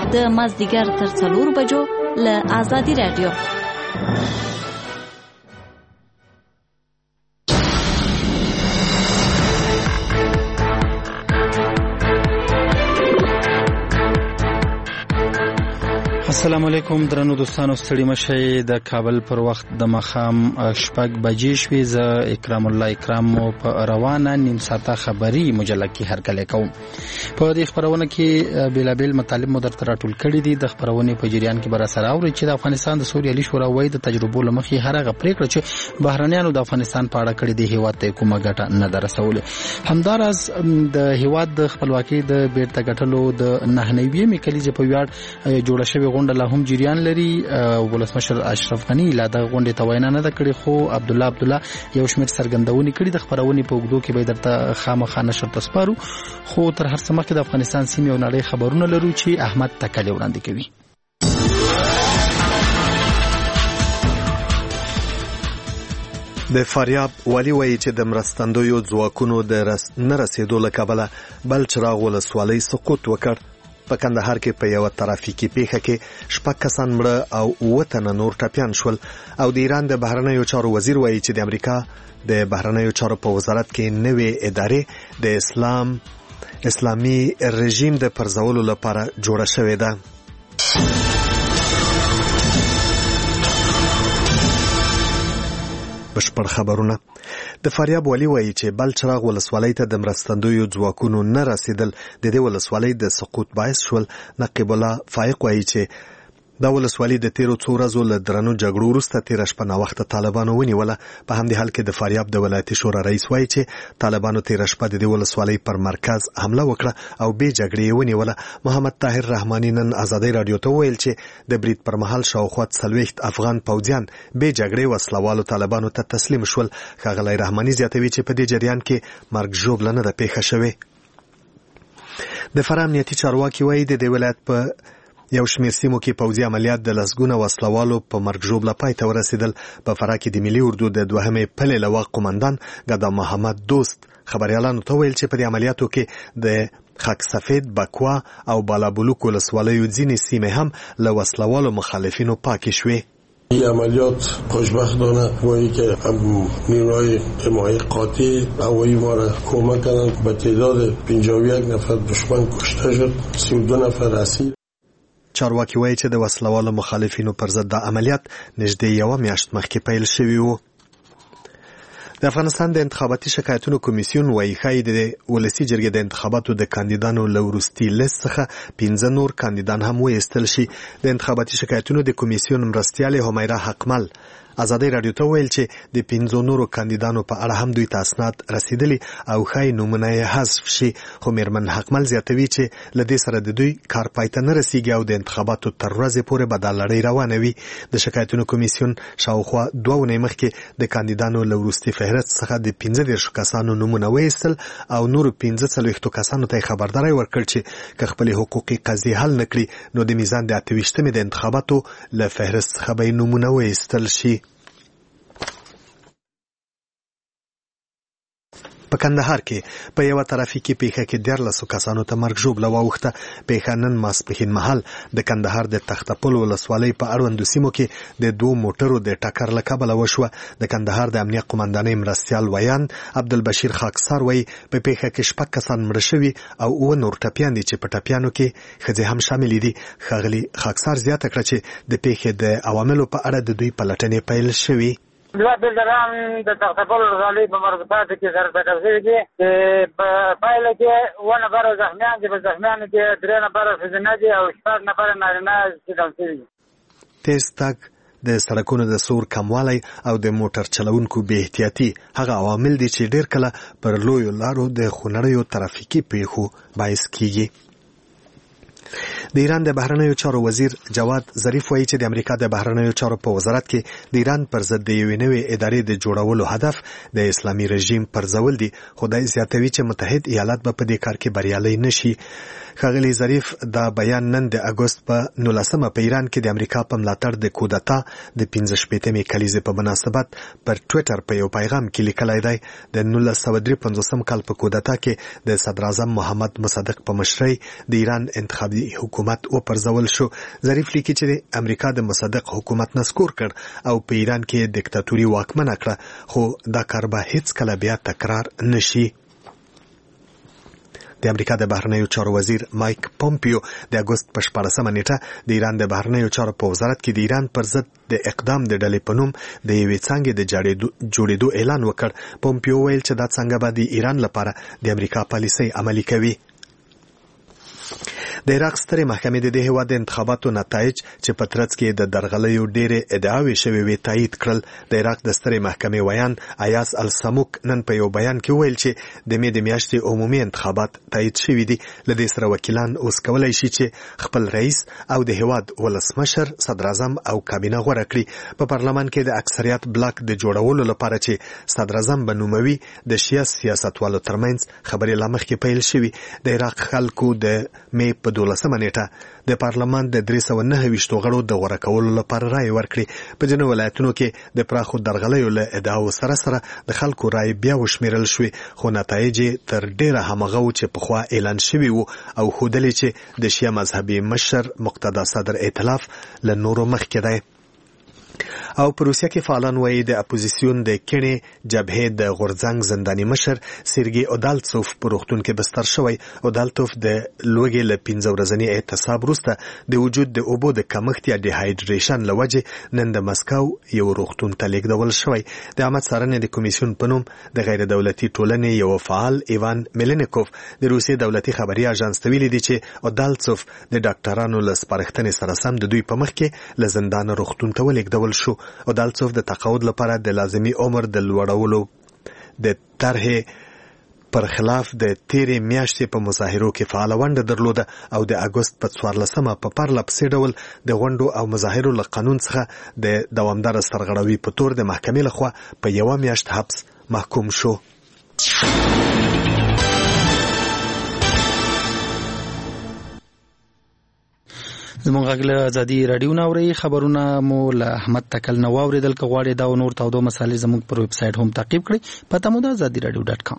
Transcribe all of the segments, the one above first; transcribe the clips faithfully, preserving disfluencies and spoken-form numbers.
د مازدیګر تر څلور بجو له آزادي رادیو. السلام علیکم درنو دوستانو، ستړي مشئ. د کابل پر وخت د مخام شپږ بجې شوې. زه اکرام الله اکرام مو په روانه نیم ساعته خبري مجله کې هرکلی کوم. په دې خبرونه کې بیلابیل مطالب مو درته راټول کړي دي. د خبرونې په جریان کې به راسره اورئ چې د افغانستان د سوریالي شورا وایي د تجربو له مخې هر هغه پرېکړه چې بهرنیانو د افغانستان په اړه کړې دي هېواد ته کومه ګټه نه ده رسولې. همداراز د هېواد د خپلواکۍ د بیرته ګټلو د نهه نوېمې کلیزې په ویاړ جوړه شوې غونډه لا هم جریان لري. ولسمشر اشرف غني لا د غونډې ته وینا نه ده کړې، خو عبد الله عبد الله یو شمېر څرګندونې کړي. د خبرونې په اوږدو کې به درته خامخا نشر ته سپارو، خو تر هر څه مخکې د افغانستان سیمې او نړۍ خبرونه لرو چې احمد تکلی وړاندې کوي. د فاریاب والی وایي چې د مرستندویو ځواکونو د نه رسېدو له کبله بل چراغ ولسوالۍ سقوط وکړ. په کندهار کې په یو ترافیکي پیښه کې شپږ کسان مړه او اووه تنه نور ټپیان شول. او د ایران د بهرنیو چارو وزیر وایي چې د امریکا د بهرنیو چارو په وزارت کې نوې ادارې د اسلام اسلامي رژیم د پرځولو لپاره جوړه شوې ده. بشپړ خبرونه. د فاریاب والی وایي چې بلچراغ ولسوالۍ ته د مرستندویو ځواکونو نه رسیدل د دې ولسوالۍ د سقوط باعث شول. نقیب الله فائق وایي چې دا ولسوالۍ د تیرو څو ورځو له درنو جګړو وروسته تېره شپه ناوخته طالبانو ونیوله. په همدې حال کې د فاریاب د ولایتي شورا رئیس وایي چې طالبانو تېره شپه د دې ولسوالۍ پر مرکز حمله وکړه او بې جګړې یې ونیوله. محمد طاهر رحماني نن آزادۍ راډیو ته وویل چې د برید پر مهال شاوخوا څلوېښت افغان پوځیان بې جګړې وسلوالو طالبانو ته تسلیم شول. ښاغلی رحماني زیاتوي چې په دې جریان کې مرګ ژوبله نه ده پیښه شوې. د فراه امنیتي چارواکي وایي د دې ولایت په یو شمېر سیمو کې پوځي عملیات د لسګونه وسلوالو په مرګ ژوبله پای ته ورسېدل. په فراه کې د ملي اردو د دوهمې پلې لوا قومندان ګدا محمد دوست خبريالانو ته ویل چې په دې عملیاتو کې د خاک سفید، بکوا او بالابلوک ولسوالیو ځینې سیمې هم له وسلوالو مخالفینو پاکې شوې. این عملیات خوشبختانه وایی که نیروهای حمایت قاطع هوایی ما را کمک کردند. به تعداد پنجاه و یک نفر دشمن کشته شد، سی و دو نفر اسیر. چارواکي وایي چې د وسلوالو مخالفینو پر ضد د عملیات نږدې یوه میاشت مخکې پیل شوي وو. د افغانستان د انتخاباتي شکایتونو کمیسیون وایي ښایي د ولسي جرګې د انتخاباتو د کاندیدانو له وروستي لیست څخه پنځه نور کاندیدان هم وایستل شي. د انتخاباتي شکایتونو د کمیسیون مرستیالې همیره حقمل آزادۍ راډیو ته ویل چې د پنځو نورو کاندیدانو په اړه هم دوی ته اسناد رسیدلي او ښایي نومونه یې حذف شي. خو میرمن حقمل زیاتوي چې له دې سره د دوی کار پای ته نه رسیږي او د انتخاباتو تر ورځې پورې به دا لړۍ روانه وي. د شکایتونو کمیسیون شاوخوا دوه اونۍ مخکې د کاندیدانو له وروستي فهرست څخه د پنځه دېرشو کسانو نومونه وایستل او نورو پنځه څلوېښتو کسانو ته یې خبرداری ورکړ چې که خپلې حقوقي قضیې حل نه کړي نو د میزان د اته ویشتمې د انتخاباتو له فهرست څخه به یې نومونه وایستل شي. په کندهار کې په یو ترافیکي پیښه کې دیارلسو کسانو ته مرګ ژوبله واوښته. پیښه نن ماسپښین مهال د کندهار د تختپل ولسوالۍ په اړوندو سیمو کې د دوو موټرو د ټکر له کبله وشوه. د کندهار د امنیه قومندانۍ مرستیال ویان عبدالبشیر خاکسار وایي په پیښه کې شپږ کسان مړه شوي او اووه نور ټپیان دي چې په ټپیانو کې ښځې هم شاملې دي. ښاغلي خاکسار زیاته کړه چې د پیښې د عواملو په اړه د دوی پلټنې پیل شوي. دوه بلدران د تختپل ولسوالۍ په مربوطاتو کې سره ټکر شوي دي. په پایله کې اووه نفره زخمیان دي. په زخمیانو کې درې نفره ښځینه دي او شپږ نفره نارینه اعدام شوي دي. تیز تګ، د سړکونو د سور کموالی او د موټر چلونکو بې احتیاطي هغه عوامل دي چې ډېر کله پر لویو لارو د خونړیو ترافیکي پیښو باعث کیږي. د ایران د بهرنیو چارو وزیر جواد ظریف وایي چې د امریکا د بهرنیو چارو په وزارت کې د ایران پر ضد د یوې نوې ادارې د جوړولو هدف د اسلامي رژیم پرځول دي. خو دا زیاتوي چې متحد ایالات به په دې کار کې بریالي نشي. ښاغلي ظریف دا بیان نن د اګوست په نولسمه په ایران کې د امریکا په ملاتړ د کودتا د پنځه شپېتمې کلیزې په مناسبت پر ټویټر په یو پیغام کې لیکلی دی. د نولس سوه درې پنځوسم کال په کودتا کې د صدر اعظم محمد مصدق په مشرۍ د ایران انتخابي حکومت وپرځول شو. ظریف لیکي چې امریکا د مصدق حکومت نسکور کړ او په ایران کې دیکتاتوري واکمنه کړه، خو دا کار به هیڅ کله بیا تکرار نشي. د امریکا د بهرنیو چارو وزیر مایک پومپیو د اګوست په شپاړسمه نیټه د ایران د بهرنیو چارو په وزارت کې د ایران پر ضد د اقدام د ډلې په نوم د یوې څانګې د جوړېدو اعلان وکړ. پومپیو ویل چې دا څانګه به د ایران لپاره د امریکا پالیسۍ عملي کوي. د عراق سترې محکمې د دې هېواد د انتخاباتو نتایج چې په ترڅ کې د درغلیو ډېرې ادعاوې شوې وې تایید کړل. د عراق د سترې محکمې ویان ایاز السموک نن په یو بیان کې وویل چې د مې د میاشتې عمومي انتخابات تایید شوي دي. له دې سره وکیلان اوس کولی شي چې خپل رئیس او د هېواد ولسمشر، صدر اعظم او کابینه غوره کړي. په پارلمان کې د اکثریت بلاک د جوړولو لپاره چې صدر اعظم به نوموي د شیعه سیاستوالو ترمنځ خبرې لا مخکې پیل شوي. د عراق خلکو د مې په دولسمه نیټه د پارلمان د درې سوه نهه ویشتو غړو د غوره کولو لپاره رایې ورکړې. په ځینو ولایتونو کې د پراخو درغلیو له ادعاو سره سره د خلکو رایې بیا وشمیرل شوې، خو نتایج تر ډېره همغه و چې پخوا اعلان شوي وو او ښودلې چې د شیعه مذهبي مشر مقتدا صدر ائتلاف له نورو مخکې دی. او په روسیه کې فعالان وایي د اپوزیسیون د کڼې جبهې د غورځنګ زنداني مشر سیرګي اودالتسوف په روغتون کې بستر شوی. اودالتوف د لوږې له پنځه ورځني اعتصاب وروسته د وجود د اوبو د کمښت یا ډیهایډریشن له وجې نن د مسکو یو روغتون ته لیږدول شوی. د عامه څارنې د کمیسیون په نوم د غیر دولتي ټولنې یو فعال ایوان میلینیکوف د روسیې دولتي خبري اژانس ته ویلي دي چې اودالتسوف د ډاکټرانو له سپارښتنې سره سم د دوی په مخ کې له زندان روغتون ته ولیږدول شو. اودالتسوف د تقاعد لپاره د لازمي عمر د لوړولو د طرحې پر خلاف د تیرې میاشتې په مظاهرو کې فعاله ونډه درلوده او د اګوست په څوارلسمه په پرله پسې ډول د غونډو او مظاهرو له قانون څخه د دوامداره سرغړوي په تور د محکمې لخوا په یوه میاشت حبس محکوم شو. زمونږ غږ له ازادي راډیو نه اورئ. خبرونه مو له احمد تکل نه واورېدل. که غواړئ دا او نور تودو مسالې زموږ پر ویب سایټ هم تعقیب کړئ. پته مو ده ازادي راډیو ډاټ کام.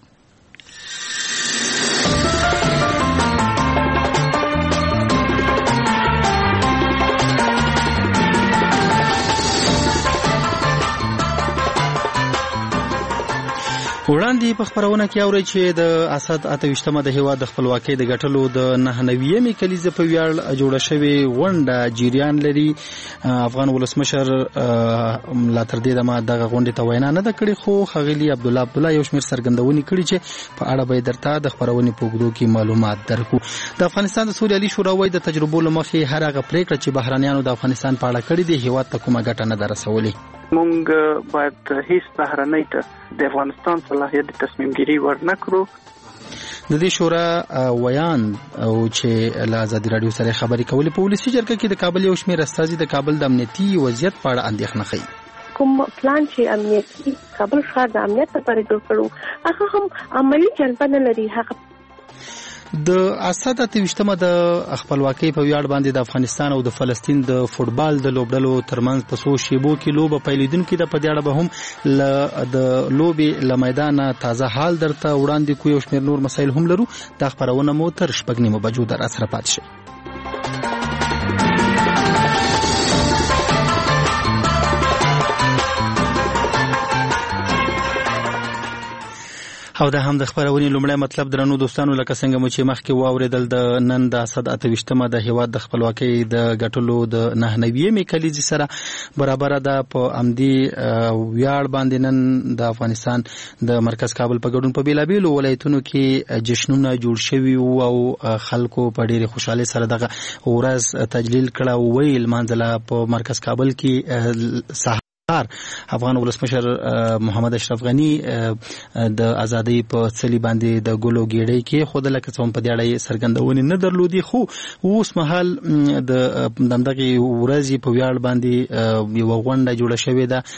وړاندې په خبرونه کې اورئ چې د اسد اته ویشتمه د هېواد د خپلواکۍ د ګټلو د نهه نویمې کلیزې په ویاړ جوړه شوې غونډه جریان لري. افغان ولسمشر لا تر دې دمه دغه غونډې ته وینا نه ده کړې، خو ښاغلي عبدالله عبدالله یو شمېر څرګندونې کړي چې په اړه به یې درته د خپرونې په اوږدو کې معلومات درکړو. د افغانستان د سولې عالي شورا وایي د تجربو له مخې هر هغه پرېکړه چې بهرنیانو د افغانستان په اړه کړې دي هېواد ته کومه ګټه نه ده رسولې. مونږ باید هیڅ بهرنۍ ته د افغانستان صلاحیت د تصمیم ګیري ورنه کړو. د دې شورا ویان او چې له ازادي راډیو سره خبرې کولې په ولسي جرګه کې د کابل یو شمېر استازي د کابل د امنیتي وضعیت په اړه اندېښنه ښیي. کوم پلان چې امنیتي کابل ښار د امنیت لپاره جوړ کړو هغه هم عملي جلبه نه لري. هغه د اسد اته ویشتمه د خپلواکۍ په ویاړ باندې د افغانستان او د فلسطین د فوټبال د لوبډلو ترمنځ په څو شیبو کې لوبه پیلیدونکې ده. په دې اړه به هم د لوبې له میدانه تازه حال درته وړاندې کوو. یو شمېر نور مسایل هم لرو. دا خپرونه مو تر شپږ نیمو بجو در سره پاتې شئ. او دا هم د خبرونې لومړی مطلب درنو دوستانو، لکه څنګه مو چې مخکې واورېدل د نن د اسد اته ویشتمه د هېواد د خپلواکۍ د ګټلو د نهه نویمې کلیزې سره برابره ده. په همدې ویاړ باندې نن د افغانستان د مرکز کابل په ګډون په بېلابېلو ولایتونو کې جشنونه جوړ شوي وو او خلکو په ډېرې خوشحالۍ سره دغه ورځ تجلیل کړه. ویل مانځله په مرکز کابل کې افغان ولسمشر محمد اشرف غنی د ازادۍ په څلي باندې د ګلو ګیړې کې خود لکه څوم په دیاړې سرګندونې نه درلودي خو اوس مهال د دغه ورځې په ویاړ باندې یو غونډه جوړه شوې ده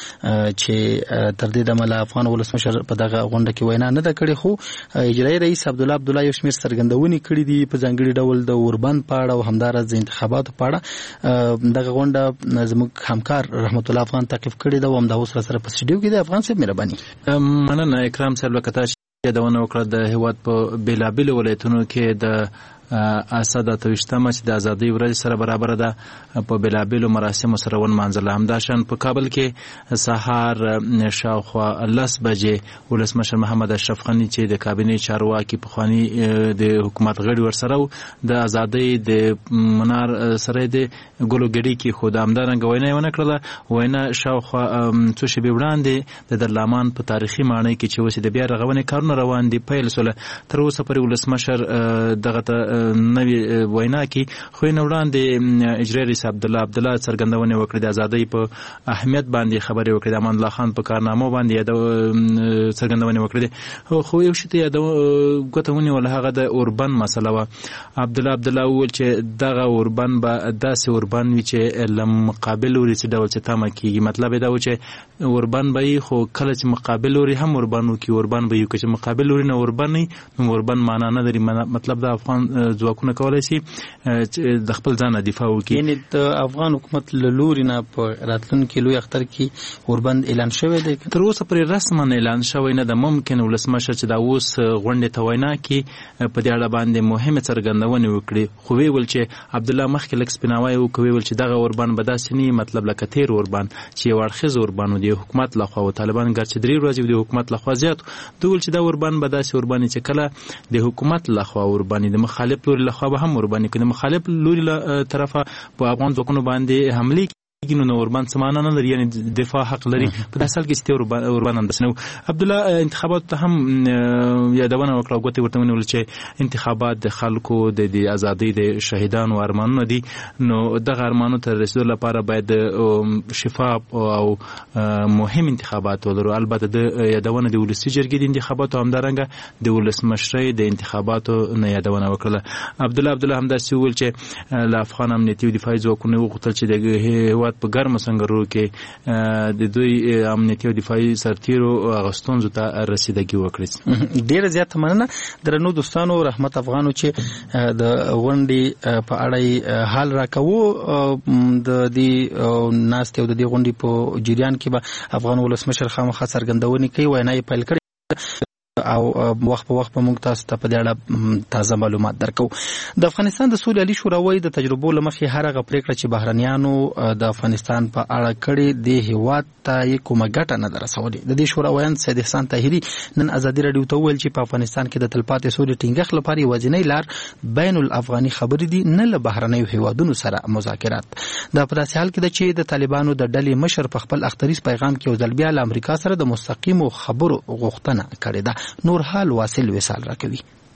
چې تر دې د مل افغان ولسمشر په دغه غونډه کې وینا نه ده کړې خو اجرایي رئیس عبد الله عبد الله یو شمېر سرګندونې کړې دي په ځانګړي ډول د اوربند په اړه او همدارس د انتخاباتو په اړه دغه غونډه زموږ همکار رحمت الله افغان تعقیب کړی دا هم د اوس سره په سټډیو کې د افغان صاحب مهرباني مننه اکرام صاحب لکه چې یادونه وکړه د هیواد په بیلابیلو ولایتونو کې د اسد اتوشتمه چې د ازادۍ ورځ سره برابر ده په بیلابیلو مراسمو سره ونمانځله. همداشان په کابل کې سهار شاوخوا لس بجې ولسمشر محمد اشرف غني چې د کابینې چارواکي پخواني د حکومت غړي ورسره د ازادۍ د منار سره د ګلو ګډي کې خو د همدارنګه وینا ونه کړله. وینا شاوخوا څو شېبې وړاندې د درلامان په تاریخي ماڼۍ کې چې اوس د بیا رغونې کارونه روان دي پیل سول. تر اوسه پورې ولسمشر دغه نوی وینا کې خو نه وړاندې اجرایي رئیس عبد الله عبد الله څرګندونه وکړه د ازادۍ په اهمیت باندې خبرې وکړه. د امان الله خان په کارنامو باندې د څرګندونه وکړه خو یو شی ته د غوتهونی ول هغه د اوربن مسله و. عبد الله عبد الله ول چې دغه اوربن به داسې اوربن وي چې لم مقابل وري چې ډول چې تمه کیږي. مطلب دا و چې اوربن به خو کله چې مقابل وري هم اوربن وکي اوربن به یو چې مقابل وري نه اوربن نه اوربن معنا نه لري. مطلب د افغان ځواکونه کولای شي د خپل ځان دفاع وکړي. یعنی د افغان حکومت له لوري نه په راتلونکي لوی اختر کې اوربند اعلان شوی دی. تر اوسه پرې رسما اعلان شوی نه ده. ممکن ولسمشر چې دا اوس غونډې ته وینا کې په دې اړه باندې مهمه څرګندونه وکړي خو وی ول چې عبد الله مخکې لک سپیناوی او کوي ول چې دغه اوربند به داسې نه مطلب لکه تیر اوربند چې ورخص اوربند دی حکومت لخوا او طالبان ګرځي درې ورځې د حکومت لخوا زیات دوی چې دا اوربند به داسې اوربند چې کله د حکومت لخوا اوربند د مخالف لوري لخوا به هم اوربند کنه مخالف لوري له طرفه په افغان ځواکونو باندې حمله ګینو نو اوربند سمانه نه لري یعنی دفاع حق لري په داسل کې ستور اوربند اندسنو. عبد الله انتخابات ته هم یادونه وکړه غوته ورته ونول چې انتخابات د خلکو د ازادۍ د شهیدانو ارمانونه دي نو دغه ارمانونو ته رسیدو لپاره باید شفاف او مهم انتخابات ولرو. البته د یادونه د ولسی جرګې د انتخاباتو همدارنګه د ولسمشرۍ د انتخاباتو نه یادونه وکړه. عبد الله عبد الله همداسې ویل چې له افغان امنیتي او دفاعي ځواکونو وغوښتل چې د په ګرمه سنگرو کې د دوی امنیتي او دفاعي سرتیرو غستونزو ته رسیدګي وکړي. ډیره زیات مننه درنو دوستانو. رحمت افغانو چې د غونډې په اړه حال راکوو د دې ناست او د دې غونډې په جریان کې به افغان ولسمشر خامخا څرګندونې کوي وینای پیل کړي او وخت په وخت په موږ تاسو ته په دې اړه تازه معلومات درکو. د افغانستان د سولې عالی شورا د تجربو لمخې هر هغه پریکړه چې بهرنیانو د افغانستان په اړه کړې د هیواد ته کومه ګټه نه درسولې. د دې شورا ویان سید احسان طاهری نن ازادي رادیو ته ویل چې په افغانستان کې د تلپاتې سولې ټینګښت لپاره یوازینی لار بین الافغاني خبرې دي نه له بهرنیو هیوادونو سره مذاکرات. دا په داسې حال کې ده چې د طالبانو د ډلې مشر په خپل اختریز پیغام کې یو ځل بیا له امریکا سره د مستقیمو خبرو غوښتنه کړې ده. نور حال واصل وصال راکوي.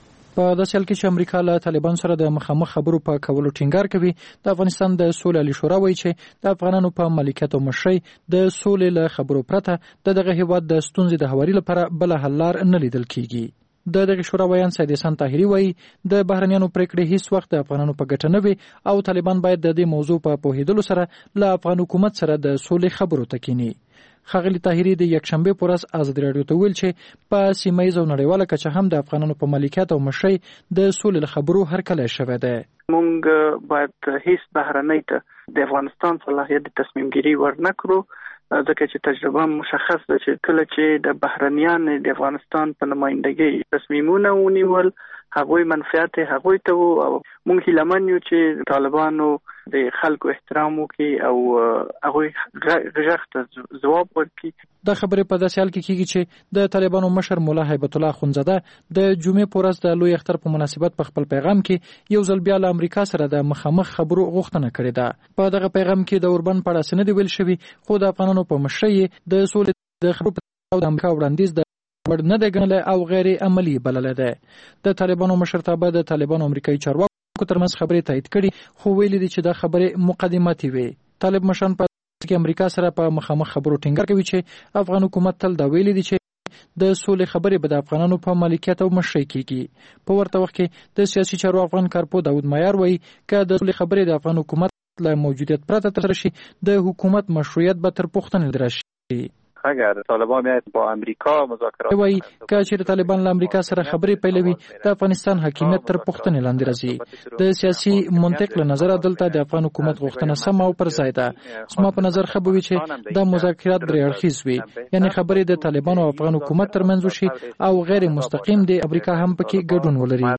په داسې حال کې چې امریکا له طالبان سره د مخامخ خبرو په کولو ټینګار کوي د افغانستان د سولې عالی شورا وایي چې د افغانانو په ملکیت او مشرۍ د سولې له خبرو پرته د دغه هیواد د ستونزې د هواري لپاره بل حل لار نه لیدل کیږي. د دغه شورا ویان سید احسان طاهری وایي د بهرنیانو پریکړې هیڅ وخت د افغانانو په ګټه نه وي او طالبان باید د دې موضوع په پوهېدلو سره له افغان حکومت سره د سولې خبرو ته کینی. ښاغلي طاهری د یکشنبه پر ورځ ازادي رادیو ته ویل چې په سیمه ییز او نړیواله کچه هم د افغانانو په ملکیت او مشرۍ د سولې خبرو هرکلی شوی دی. مونږ باید هیڅ بهرنۍ ته د افغانستان صلاحیت د تصمیم ګیری ورنکړو ځکه چې تجربه مشخص ده چې کله چې د بهرنیان د افغانستان په نمائندګۍ تصمیمونه ونیول هغوی منفعت هغوی ته وو او مونږ هیلمن یو چې طالبانو د خلکو احترام وکړي او هغوی غږ ته ځواب ورکړي. دا خبرې په داسې حال کې کیږي چې د طالبانو مشر مولا هیبت الله اخونزاده د جمعې په ورځ د لوی اختر په مناسبت په خپل پیغام کې یو ځل بیا له امریکا سره د مخامخ خبرو غوښتنه کړې ده. په دغه پیغام کې د اوربند په اړه څه نه دی ویل شوي خو د افغانانو په مشرۍ د سولې د خبرو په امریکا وړاندیز د ور نه دی ګڼلی او غیر عملی بللی دی. د طالبانو مشرتابه د طالبانو امریکایي چارواکو ترمنځ خبرې تایید کړي خو ویلي دي چې دا خبرې مقدماتي وي. طالب مشران په کې امریکا سره په مخامخ خبرو ټینګار کوي چې افغان حکومت تل دا ویلي دي چې د سولې خبرې به د افغانانو په مالکیت او مشرۍ کېږي. په ورته وخت کې د سیاسي چارو افغان کارپو داود مایار وایي که د سولې خبرې د افغان حکومت له موجودیت پرته ترسره شي د حکومت مشروعیت به تر پوښتنې لاندې راشي. اگر طالبان میاد با امریکا مذاکرات وایي که چیرې طالبان له امریکا سره خبرې پیلوي د افغانستان حاکمیت تر پوښتنې لاندې راځي. د سیاسي منطق له نظره دلته د افغان حکومت غوښتنه سم او پر ځای ده. زما په نظر ښه به وي چې دا مذاکرات درې اړخیز وي، یعنې خبرې د طالبان او افغان حکومت ترمنځ وشي او غیر مستقیم د امریکا هم پکې ګډون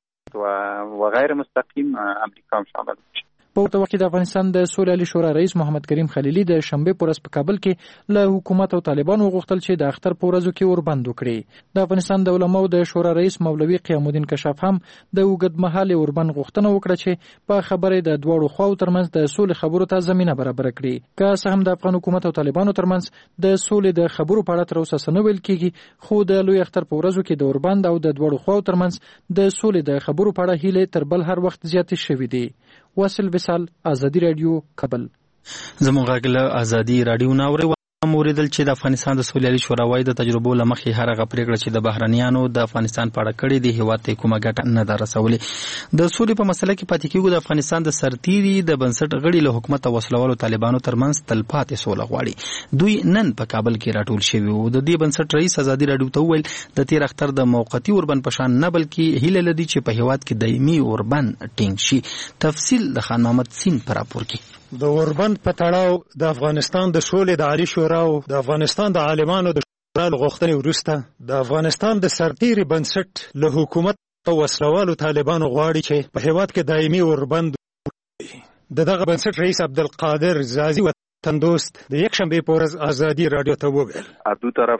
ولري و غیر مستقیم امریکا هم شامل شي. په ورته وخت کې د افغانستان د سولې عالی شورا رئیس محمد کریم خلیلي د شنبې په ورځ په کابل کې له حکومت او طالبانو وغوښتل چې د اختر په ورځو کې اوربند وکړي. د افغانستان د علماو د شورا رئیس مولوي قیام الدین کشاف هم د اوږدمهالې اوربند غوښتنه وکړه چې په خبرې د دواړو خواو ترمنځ د سولې خبرو ته زمینه برابر کړي. که څه هم د افغان حکومت او طالبانو ترمنځ د سولې د خبرو په اړه تر اوسه څه نه ویل کېږي، خو د لوی اختر په ورځو کې د اوربند او د دواړو خواو ترمنځ د سولې د خبرو په اړه هیلې تر بل هر وخت زیاتې شوې دي. واصل وصال، آزادی رادیو، کابل. زموږ غږ له آزادی رادیو نه اورئ. موریدل چې د افغانستان د سولې عالی شورا وايي د تجربو له مخې هر هغه پریکړه چې د بهرنیانو د افغانستان په اړه کړې دي هیواد ته کومه ګټه نه ده رسولې. د سولې په مسله کې پاتې کېږو د افغانستان د سرتیري د بنسټ غړي له حکومت او وسلوالو طالبانو ترمنځ تلپاتې سوله غواړي. دوی نن په کابل کې راټول شوي وو. د دې بنسټ رئیس آزادي رادیو ته وویل د تیر اختر د موقتي اوربند په شان نه بلکې هیله لري چې په هیواد کې دایمي اوربند ټینګ شي. تفصیل د خان محمد سین پر راپور کې. د اوربند په تړاو د افغانستان د سولې د عالی شورا او د افغانستان د عالمانو د شورا غوښتنې وروسته د افغانستان د سرتیري بنسټ له حکومت او وسلوالو طالبانو غواړي چې په هیواد کې دایمي اوربند د دغه بنسټ رئیس عبدالقادر زازي وطن دوست د یکشنبې په ورځ آزادي رادیو ته وویل دو طرف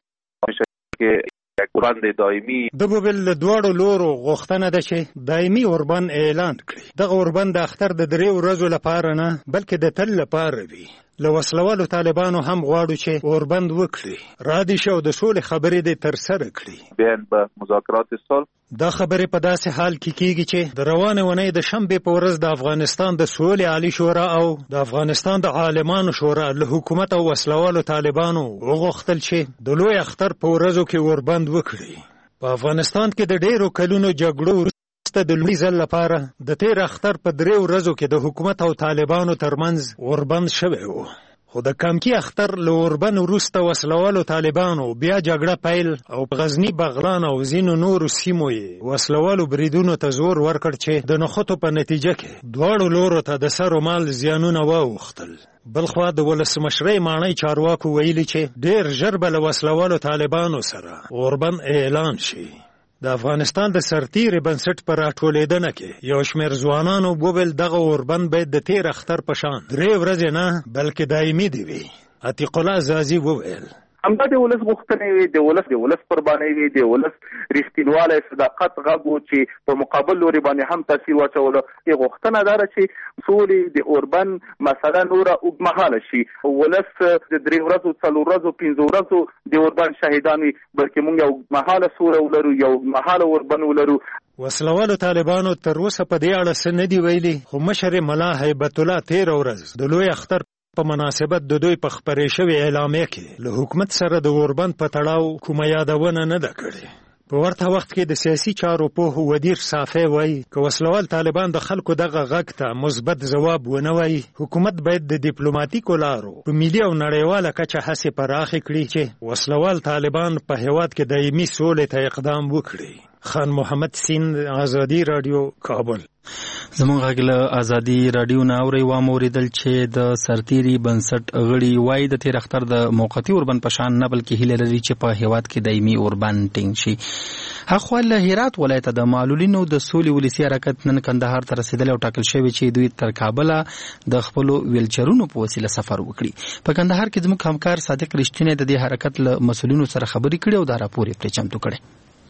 کې اوربند دایمي د بوبل دواړو لورو غوښتنه ده چې دایمي اوربند اعلان کړي. دغه اوربند د اختر د درې ورځو لپاره نه بلکې د تل لپاره وي. له وسلوالو طالبانو هم غواړو چې اوربند وکړي، را دي شي او د سولې خبرې دې ترسره کړي. بیان به مذاکرات صلح دا خبرې په داسې حال کې کېږي چې د روانې اونۍ د شنبې په ورځ د افغانستان د سولې عالی شورا او د افغانستان د عالمانو شورا له حکومت او وسلوالو طالبانو وغوښتل چې د لوی اختر په ورځو کې اوربند وکړي. په افغانستان کې د ډېرو کلونو جګړو وروسته د لومړي ځل لپاره د تیر اختر په درې ورځو کې د حکومت او طالبانو ترمنځ اوربند شوی و. خو د کمکی اختر له اوربند وروسته وسلوالو طالبانو بیا جګړه پیل او په غزني، بغلان او ځینو نورو سیمو یې وسلوالو بریدونو ته زور ورکړ چې د نښتو په نتیجه کې دواړو لورو ته د سر و مال زیانونه واوښتل. بلخوا د ولسمشرۍ ماڼۍ چارواکو ویلي چې ډېر ژر به له وسلوالو طالبانو سره اوربند اعلان شي. د افغانستان د سرتیري بنسټ پر راټولېدنه کې یو شمېر ځوانانو وویل دغه اوربند باید د تیر اختر په شان درې ورځې نه بلکې دایمي دی وي. عتیق الله زازي وویل همدا د ولس غوښتنې وي، د ولس د ولس قربانۍ وي، د ولس رښتینوالی صداقت غږ و چې په مقابل لوري باندې هم تاثیر واچولو. یې غوښتنه دا ده چې سولې د اوربند مسله نوره اوږدمهاله شي. ولس د درې ورځو، څلور ورځو، پنځه ورځو د اوربند شهیدان وي، بلکې موږ یو اوږدمهاله سوله ولرو، یو اوږدمهاله اوربند ولرو. وسلوالو طالبانو تر اوسه په دې اړه څه نه دي ویلي، خو مشر ملا هیبت الله تېره ورځ د لوی اختر په مناسبت د دوی په خپرې شوې اعلامیه کې له حکومت سره د اوربند په تړاو کومه یادونه نه ده کړې. په ورته وخت کې د سیاسي چارو پوه ودیر صافی وایي که وسلوال طالبان د خلکو دغه غږ ته مثبت ځواب ونه وایي، حکومت باید د ډیپلوماټیکو لارو په ملي او نړیواله کچه هڅې پراخې کړي چې وسلوال طالبان په هیواد کې دایمي سولې ته اقدام وکړي. خان محمد سین، آزادی رادیو، کابل. زموږ غږ له آزادي رادیو نه اورئ. واوریدل چې د سرتیري بنسټ غړي وایي د تیر اختر د موقتي اوربند په شان نه بلکې هیله لري چې په هیواد کې دایمي اوربند ټینګ شي. هخوا له هرات ولایته د معلولینو د سولې ولسي حرکت نن کندهار ته رسېدلی او ټاکل شوی چې دوی تر کابله د خپلو ویلچرونو په وسیله سفر وکړي. په کندهار کې زموږ همکار صادق رښتینی د دې حرکت له مسؤلینو سره خبرې کړې او دا راپور یې پرې چمتو کړی.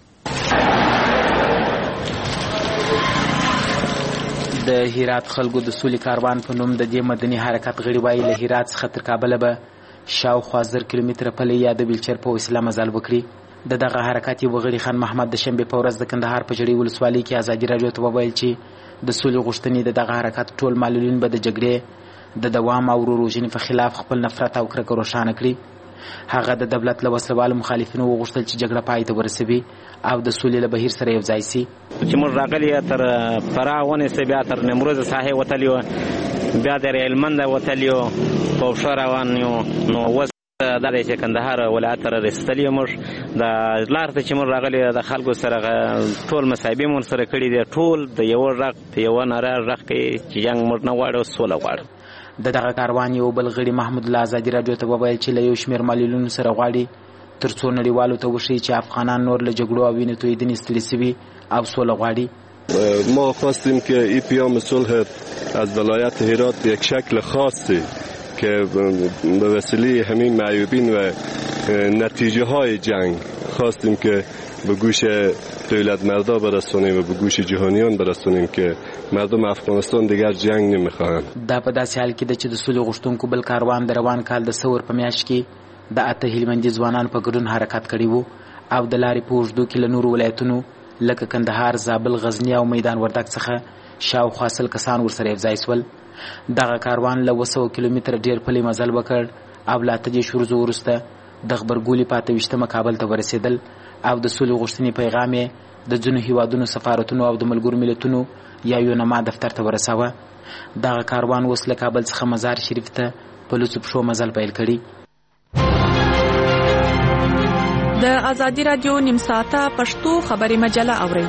د هرات خلکو د سولې کاروان په نوم د دې مدني حرکت غړي وایي له هرات څخه تر کابله به شاوخوا زر کیلومتره پلی یا د ویلچر په وسیله مزل وکړي. د دغه حرکت یو غړي خان محمد د شنبې په ورځ د کندهار په جړۍ ولسوالۍ کې آزادي رادیو ته وویل چې د سولې غوښتنې د دغه حرکت ټول معلولین به د جګړې د دوام او وروژنې په خلاف خپل نفرت او کرکه روښانه کړي. هغه د دولت له وسلوالو مخالفینو وغوښتل چې جګړه پای ته ورسوي او د سولې له بهیر سره یو ځای سي. چې موږ راغلي تر فراه ونیسه، بیا تر نیمروز ساحې وتلي وو، بیا د هلمند وتلي وو، په پښه روان یو. نو اوس دا دی چې کندهار ولایت ته رسېدلي موږ د لار ته چې موږ راغلي د خلکو سره ټول مصاحبې مو سره کړي دي، ټول د یو غږ په یوه ناره غږ کوي چې جنګ موږ نه غواړو، سوله غواړو. د دغه کاروان یو بل غړي محمود الله ازادي راډیو ته وویل چې له یو شمېر معلولینو سره غواړي تر څو نړیوالو ته وښیي چې افغانان نور له جګړو او وینې تویېدنې ستړي سوي او سوله غواړي. ما خواستیم که این پیام صلح از ولایت هرات به یک شکل خاصی که به وسیله همین معیوبین و نتیجه های جنگ خواستیم که به گوش دولت مردا برسونیم و به گوش جهانیان برسونیم که مردم افغانستان دیگر جنگ نمیخواهند. دا په داسې حال کې ده چې د سولې غوښتونکو بل کاروان د روان کال د سور په میاشت کې د اته هلمندي ځوانان په ګډون حرکت کړی وو او د لارې په اوږدو کې له نورو ولایتونو لکه کندهار، زابل، غزني او میدان وردګ څخه شاوخوا سل کسان ورسره یوځای سول. دغه کاروان له اوه سوه کیلومتره ډېر پلی مزل وکړ او له اته دېرش ورځو وروسته د غبرګولي په اته ویشتمه کابل ته ورسېدل او د سولې غوښتنې پیغام یې د ځینو هیوادونو سفارتونو او د ملګرو ملتونو یا یونما دفتر ته ورساوه. دغه کاروان اوس له کابل څخه مزار شریف ته په لوڅو پښو مزل پیل کړي. د ازادي راډیو نیم ساعته پښتو خبري مجله اورئ.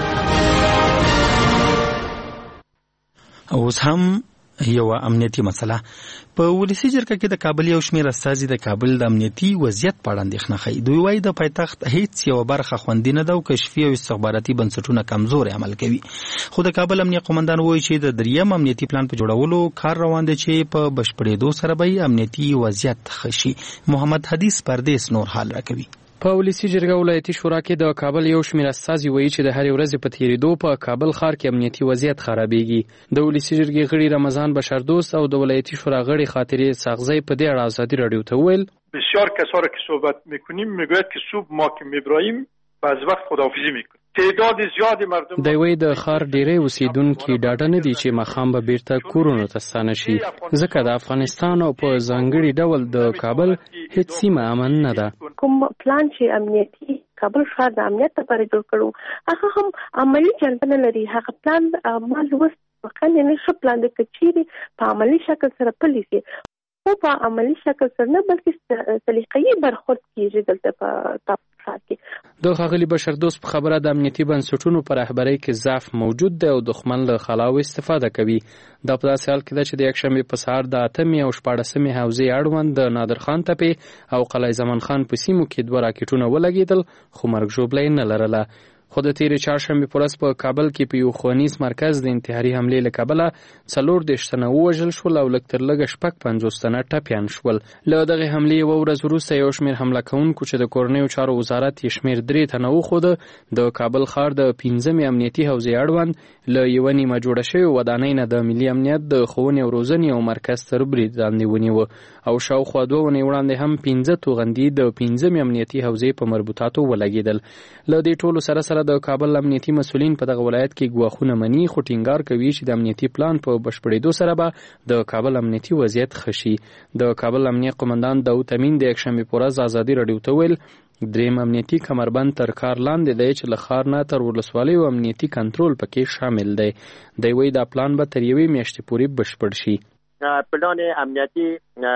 اوس هم یو امنیتي مسله. په ولسی جرګه کې د کابل یو شمېر استازي د کابل د امنیتي وضعیت په اړه اندېښنه ښیي. دوی وایي د پایتخت هیڅ یوه برخه خوندي نه ده او کشفي او استخباراتي بنسټونه کمزوري عمل کوي. خو د کابل امنیه قومندان وایي چې د دریم امنیتي پلان په جوړولو کار روان دی چې په بشپړېدو سره به امنیتي وضعیت ښه شي. محمد حدیث پردیس نور حال راکوي. په ولسی جرګه ولایتي شورا کې د کابل یو شمېر استازي وایي چې د هرې ورځې په تېرېدو په کابل ښار کې امنیتي وضعیت خرابېږي. د ولسی جرګې غړي رمضان بشردوست او د ولایتي شورا غړي خاطرې ساغزی په دې اړه ازادي راډیو ته وویل بسیار کسا را که صحبت میکنیم میگوید که صبح ما که میبراییم بعض وقت خداحافظی میکنیم. تعداد زیادی مردم دی وایي د ښار ډېری اوسیدونکي ډاډه نه دي چې ماښام به بیرته کورونو ته ستانه شي ځکه د افغانستان او په ځانګړي ډول د کابل هیڅ سیمه امن نه ده. کوم پلان چې امنیتي کابل ښار د امنیت لپاره جوړ کړو هغه هم عملي جنبه نه لري. هغه پلان ما لوست واقعا نه ښه پلان دی که چیرې په عملي شکل سره پلی شي خو په عملي شکل سره نه بلکې سلیقه‌یي برخورد کیږي دلته په ښار کې. د ښاغلي بشردوست په خبره د امنیتي بنسټونو په رهبرۍ کې ضعف موجود دی او دښمن له خلاو استفاده کوي. دا په داسې حال کې ده چې د یکشنبې په سهار د اتمې او شپاړسمې حوزې اړوند د نادرخان تپې او قلعه زمان خان په سیمو کې دوه راکټونه ولګېدل خو مرګ ژوبله یې نه لرله. خو د تیرې چهارشنبې په ورځ په کابل کې په یو ښوونیز مرکز د انتحاري حملې له کبله څلور دېرش تنه ووژل شول او لږ تر لږه شپږ پنځوس تنه ټپیان شول. له دغې حملې یوه ورځ وروسته یو شمېر حمله کوونکو چې د کورنیو چارو وزارت یې شمېر درې تنه وښوده د کابل ښار د پنځمې امنیتي حوزې اړوند له یوه نیمه جوړه شوې ودانۍ نه د ملي امنیت د ښوونې او روزنې او مرکز تر برید لاندې ونیوه او شاوخوا دوه اونۍ وړاندې هم پنځه توغندي د پنځمې امنیتي حوزې په مربوطاتو ولګېدل. له دې ټولو سره سره د کابل امنیتي مسؤلین په دغه ولایت کې ګواښونه مني خو ټینګار کوي چې د امنیتي پلان په بشپړېدو سره به د کابل امنیتي وضعیت ښه شي. د کابل امنیه قومندان داود امین د یکشنبې په ورځ ازادي راډیو ته ویل دریم امنیتي کمربند تر کار لاندې دی چې له ښار نه تر ولسوالیو امنیتي کنټرول پکې شامل دی. دی وایي دا پلان به تر یوې میاشتې پورې بشپړ شي. پلان امنیتی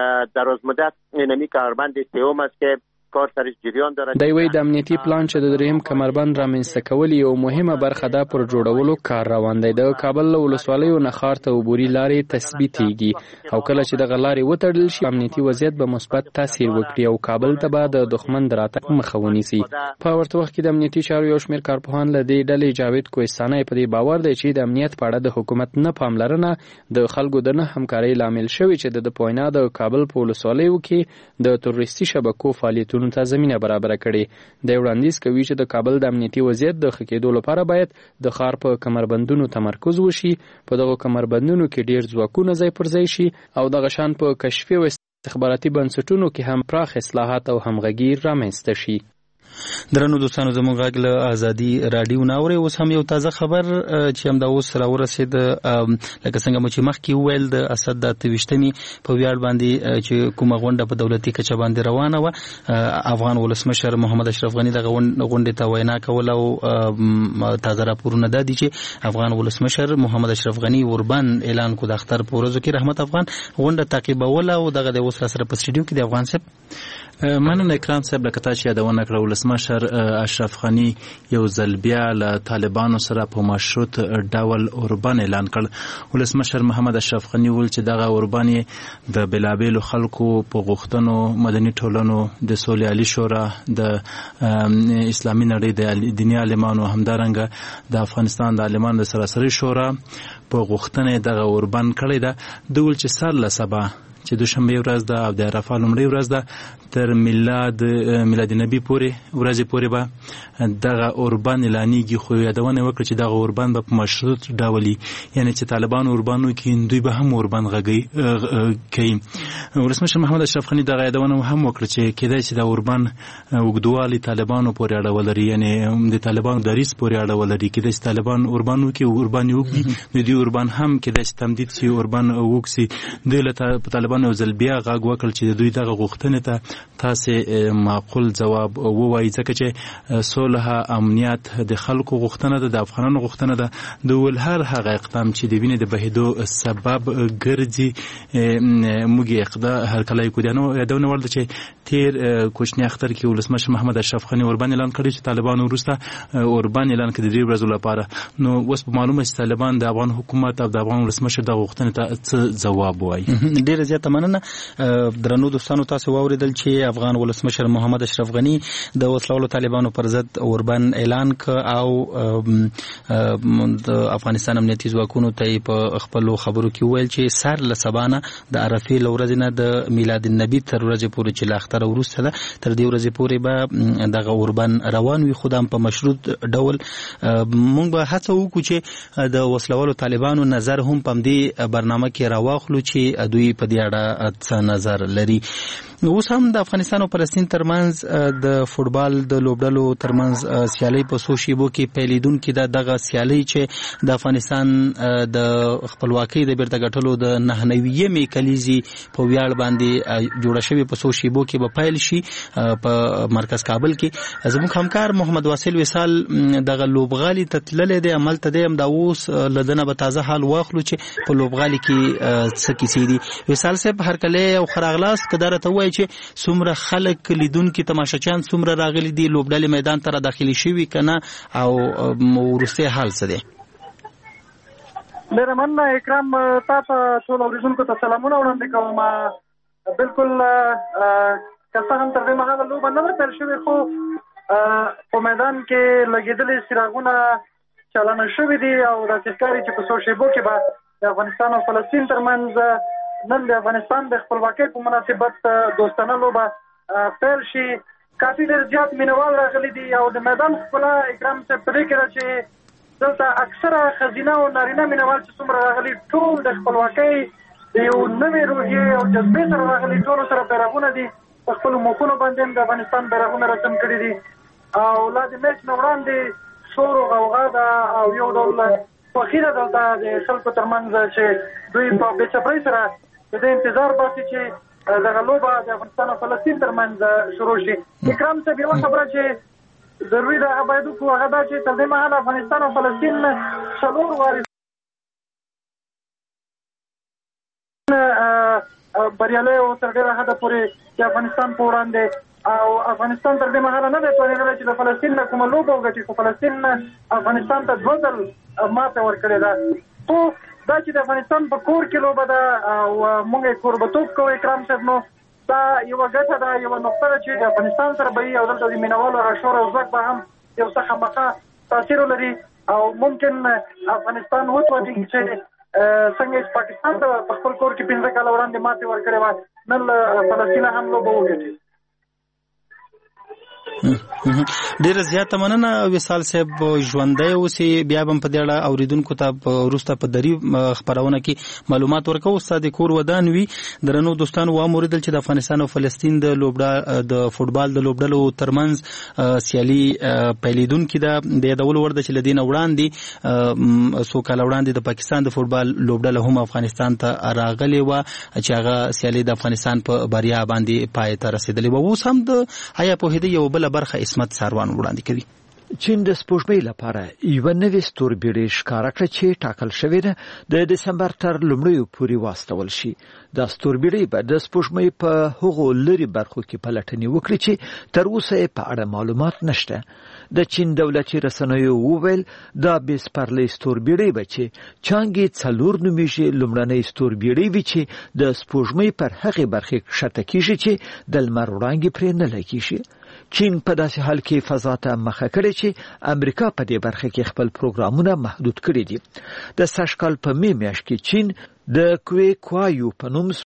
درازمدت اینمی کمربند سوم است که کار سرش جریان داره. دی وایي د امنیتي پلان چې د دریم کمربند رامنځته کول یو مهمه برخه ده پر جوړولو کار روان دی. د کابل له ولسوالیو نه ښار ته عبوري لارې تثبیتېږي او کله چې دغه لارې وتړل شي امنیتي وضعیت به مثبت تاثیر وکړي او کابل ته به د دښمن د راتګ مخه ونیسي. په ورته وخت کې د امنیتي چارو یو شمېر کارپوهان له دې ډلې جاوید کوهستاني په دې باور دی چې د امنیت په اړه د حکومت نه پاملرنه د خلکو د نه همکارۍ لامل شوی چې د پوینا د کابل په ولسوالیو کې د تروریستي شبکو فعالیتونو ته زمینه برابر کړي. د وړاندیز کوي چې د کابل د امنیتي وضعیت د ښه کېدو لپاره باید د ښار په کمربندونو تمرکز وشي، په دغو کمربندونو کې ډیر ځواکونه ځای پر ځای شي او دغه شان په کشفي او استخباراتي بنسټونو کې هم پراخ اصلاحات او همغږي رامنځته شي. درنو دوستانو زموږ غږ له ازادي رادیو ناوړي اوس هم یو تازه خبر چې هم دا اوس راورسید لکه څنګه مو چې مخکې وویل د اسد د اتهویشتمې په ویاړ باندې چې کومه غونډه په دولتي کچه باندې روانه وه افغان ولسمشر محمد اشرف غني دغه غونډې ته وینا کوله او تازه راپورونه دا دي چې افغان ولسمشر محمد اشرف غني اوربان اعلان کو د اختر په ورځو کې رحمت افغان غونډه تعقیبوله او دغه د اوس سره په سټډیو کې د افغان صاحب مننه اکرام صاحب لکه تاسو یادونه کړو ولسمشر اشرف غني یو ځل بیا له طالبانو سره په مشروط ډول اوربان اعلان کړ. ولسمشر محمد اشرف غني ویل چې دغه اوربان د بلابلو خلکو په غوښتنو مدني ټولنو د سولې عالی شورا د اسلامي نړۍ د دیني عالمانو همدارنګه د افغانستان د عالمانو د سراسري شورا په غوښتنه دغه اوربان کړی ده. دوی چې سر له سبا چې دوشنبه ورځ ده او د عرفه لومړۍ ورځ ده تر میلاد میلاد نبی پورې ورځې پورې به دغه اوربان اعلانېږي. خو یادونه وکړه چې دغه اوربان به په مشروط ډول یعنی چې طالبان اوربانو کې دوی به هم اوربان غږی کوي. ولسمشر محمد اشرف غني دغه یادونه هم وکړه چې کېدای شي د اوربان اوږدوالي طالبانو پورې اړه ولري یعنی د طالبانو دریس پورې اړه ولري. کېدای شي طالبان اوربانو کې اوربان وکړي د دې اوربان هم کېدای شي تمدید شي اوربان وکړي. د طالبان یو ځل بیا غږ وکړ چې دوی دغه غوښتنې ته تاسې معقول ځواب ووایي ځکه چې صلح امنیت د خلکو غوښتنه ده د افغانانو غوښتنه ده د ول هر هغه اقدام چې د وینې د بهیدو سبب ګرځي موږ اقدام هر کله یو کډانو یادونه ورده چې تیر کوچنی اختر کې ولسمشر محمد اشرف غني اوربان اعلان کړی چې طالبانو وروسته اوربان اعلان کړی د ورځو لپاره. نو اوس په معلومه چې طالبان د افغان حکومت او د افغان ولسمشر د غوښتنې ته څه ځواب وایي. ډیر زیاته مننه درنو دوستانو تاسو واوریدل چې افغان ولسمشر محمد اشرف غني د وسلوالو طالبانو پر ضد اوربان اعلان ک او د افغانستان امنیتي ځواکونو ته په خپل خبرو کې ویل چې سر له سبانه د عرفه لورځ نه د میلاد النبی تر ورځې پورې چې لاختر ورسته ده تر دې ورځې پورې به دغه اوربان روان وي خدام په مشروط ډول. مونږ به هڅه وکړو چې د وسلوالو طالبانو نظر هم په دې برنامه کې راواخلو چې دوی په دې اړه څه نظر لري. اوس هم د افغانستان او فلسطین ترمنځ د فوټبال د لوبډلو ترمنځ سیالي په څو شیبو کې پیلیدونکې ده. دغه سیالي چې د افغانستان د خپلواکۍ د بیرته ګټلو د نهه نوېمې کلیزې په ویاړ باندې جوړه شوې په څو شیبو کې به پیل شي په مرکز کابل کې. زموږ همکار محمد واصل وصال دغه لوبغالي ته تللی دی عمل ته دی هم دا اوس لدنه به تازه حال واخلو چې په لوبغالي کې څه کیسې دي. وصال صاحب هرکله او خراغلاس کدار ته وایي چې څومره خلک لیدونکي تماشاچیان څومره راغلي دي لوبډلې میدان ته را داخلي شوي کنه او ورسته حال څه دی؟ ډېر مننه اکرام تا ته ټول اورېدونکو ته سلامونه وړاندې کوم. بالکل که څه هم تر دې مهاله لوبه نه ده پیل شوې خو په میدان کې لګېدلي څراغونه چالانه شوي دي او داسې ښکاري چې په څو شیبو کې به د افغانستان او فلسطین ترمنځ نن د افغانستان د خپلواکۍ په مناسبت دوستانه لوبه پیل شي. کافي ډېر زیات مینوال راغلي دي او د میدان ښکلا اکرام صاحب په دې کې ده چې دلته اکثره ښځینه او نارینه مینوال چې څومره راغلي ټول د خپلواکۍ د یو نوې روحیې او جذبې سره راغلي. ټولو سره بیرغونه دي په خپلو مخونو باندې هم د افغانستان بیرغونه رسم کړي دي او لا د میچ نه وړاندې شور او غوغا ده او یو ډول خوښي ده دلته د خلکو ترمنځ چې دوی په بېصبرۍ سره د دې انتظار باسي چې دغه لوبه د افغانستان او فلسطین ترمنځ شروع شي. اکرام صاحب یوه خبره چې ضروري ده هغه باید وکړو هغه دا چې تر دې مهاله افغانستان او فلسطین څلور وارې بریالی او تر ډېره حده پورې د افغانستان په وړاندې او افغانستان تر دې مهاله نه دی توانېدلی چې د فلسطین نه کومه لوبه وګټي خو فلسطین افغانستان ته دوه ځل ماته ورکړې ده. خو دا چې د افغانستان په کور کې لوبه ده او موږ یې کوربتوب کوو اکرام صاحب نو دا یوه ګټه ده یوه نقطه ده چې د افغانستان سره به وي او دلته د مینوالو هغه شور او ځواک به هم یو څه خامخا تاثیر ولري او ممکن افغانستان وتوانېږي چې څنګه چې پاکستان ته په خپل کور کې پنځه کاله وړاندې ماتې ورکړې وه نن له فلسطینه هم لوبه وګټي. ډیره زیاته مننه وصال صاحب ژوندۍ اوسې بیا هم په دې اړه اوریدونکو ته وروسته په دری خبرونه کې معلومات ورکوو. استاد کور ودان وی درنو دوستانو واموریدل چې د افغانستان او فلسطین د لوبډا د فوتبال د لوبډلو ترمنځ سیالي پیلیدونکو ده د یادولو ورده چې لدین وړاندې سو کال وړاندې د پاکستان د فوتبال لوبډله هم افغانستان ته راغلي و چې هغه سیالي د افغانستان په بریا باندې پای ته رسیدلې و. اوس هم د آیا په هدي یو بل برخه اسمت ساروان وړاندې کوي. چین د سپوږمۍ لپاره یو نوې ستوربیړۍ ښکاره کړه چې ټاکل شوې ده د دسمبر تر لومړیو پورې واستول شي. دا ستوربیړۍ به د سپوږمۍ په هغو لري برخو کې پلټنې وکړي چې تر اوسه په اړه معلومات نشته. د چین دولتي رسنیو وویل دا به سپرلۍ ستوربیړۍ به چې چانګې څلور نومیږي لومړنۍ ستوربیړۍ وي چې د سپوږمۍ پر هغې برخې ښکته کیږي چې د لمر وړانګې پرې نه لګیږي. چین په داسې حال کې فضا ته مخه کړې چې امریکا په دې برخه کې خپل پروګرامونه محدود کړي دي. د سږ کال په می میاشت کې چین د کوی کوایو په نوم